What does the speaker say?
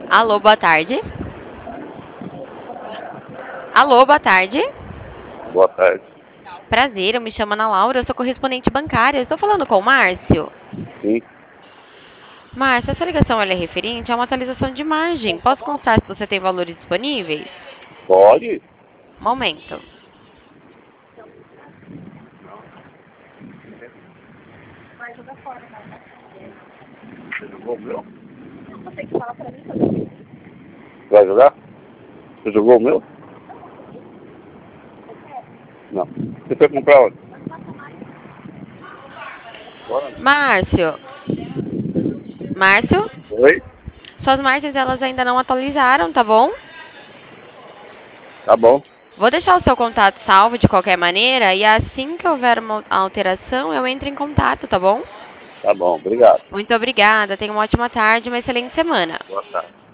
Alô, boa tarde. Alô, boa tarde. Boa tarde. Prazer, eu me chamo Ana Laura, eu sou correspondente bancária. Estou falando com o Márcio. Sim, Márcio, essa ligação ela é referente a uma atualização de margem. Posso constar se você tem valores disponíveis? pode? Momento. Você jogou o meu? Vai jogar? Você jogou o meu? Não. Você foi comprar onde? Bora. Márcio, Márcio, Oi? suas margens elas ainda não atualizaram, tá bom? Tá bom. Vou deixar o seu contato salvo de qualquer maneira e assim que houver uma alteração eu entro em contato, tá bom? Tá bom, obrigado. Muito obrigada, tenha uma ótima tarde, uma excelente semana. Boa tarde.